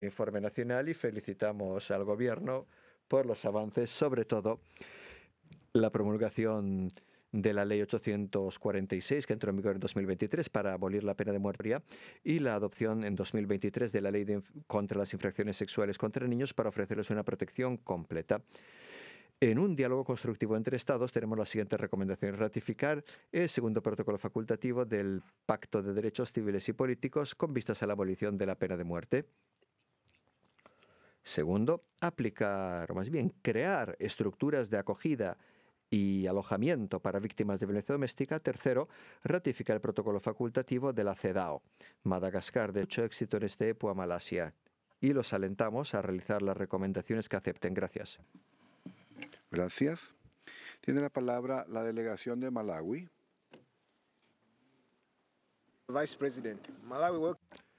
informe nacional y felicitamos al Gobierno por los avances, sobre todo la promulgación de la Ley 846, que entró en vigor en 2023 para abolir la pena de muerte, y la adopción en 2023 de la Ley contra las infracciones sexuales contra niños para ofrecerles una protección completa. En un diálogo constructivo entre Estados tenemos las siguientes recomendaciones. Ratificar el segundo protocolo facultativo del Pacto de Derechos Civiles y Políticos con vistas a la abolición de la pena de muerte. Segundo, aplicar, o más bien, crear estructuras de acogida y alojamiento para víctimas de violencia doméstica. Tercero, ratificar el protocolo facultativo de la CEDAW. Madagascar, de mucho éxito en este EPU a Malasia. Y los alentamos a realizar las recomendaciones que acepten. Gracias. Gracias. Tiene la palabra la delegación de Malawi. Vice President, Malawi